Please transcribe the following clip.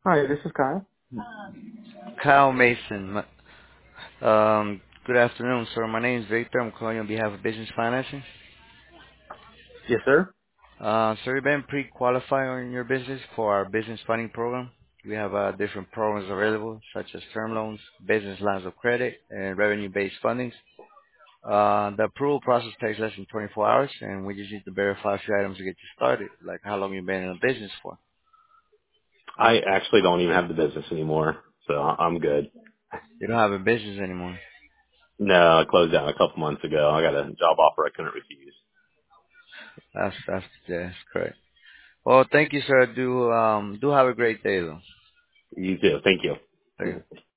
Hi, this is Kyle. Kyle Mason. Good afternoon, sir. My name is Victor. I'm calling on behalf of Business Financing. Yes, sir. Sir, you've been pre-qualified on your business for our business funding program. We have different programs available, such as term loans, business lines of credit, and revenue-based fundings. The approval process takes less than 24 hours, and we just need to verify a few items to get you started, like how long you've been in a business for. I actually don't even have the business anymore, so I'm good. You don't have a business anymore. No, I closed down a couple months ago. I got a job offer I couldn't refuse. That's correct. Well, thank you, sir. Do have a great day, though. You too. Thank Thank you. you.